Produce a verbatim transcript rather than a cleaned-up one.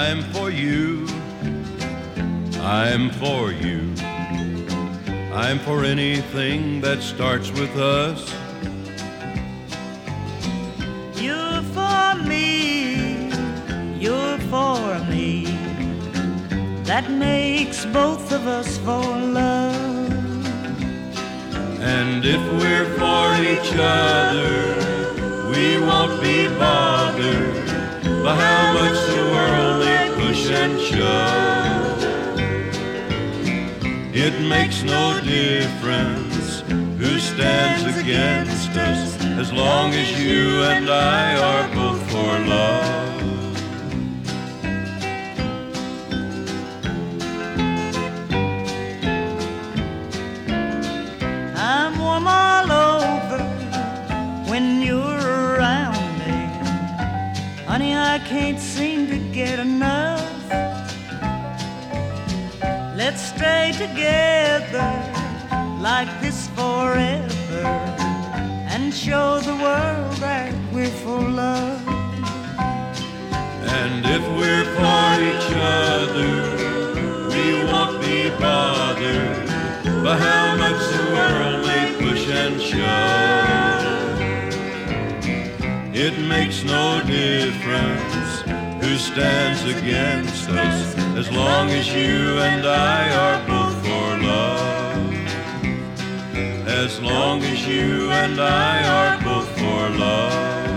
I'm for you, I'm for you. I'm for anything that starts with us. You're for me, you're for me. That makes both of us for love. And if we're for each other, we won't be bothered by how much the world may push and shove. It makes no difference who stands against us, as long as you and I are both for love. I'm warm all over when you're around me. Honey, I can't seem to get enough. Let's stay together like this forever and show the world that we're for love. And if we're for each other, we won't be bothered by how much the world may push and shove. It makes no difference who stands against us, as long as you and I are both for love. As long as you and I are both for love.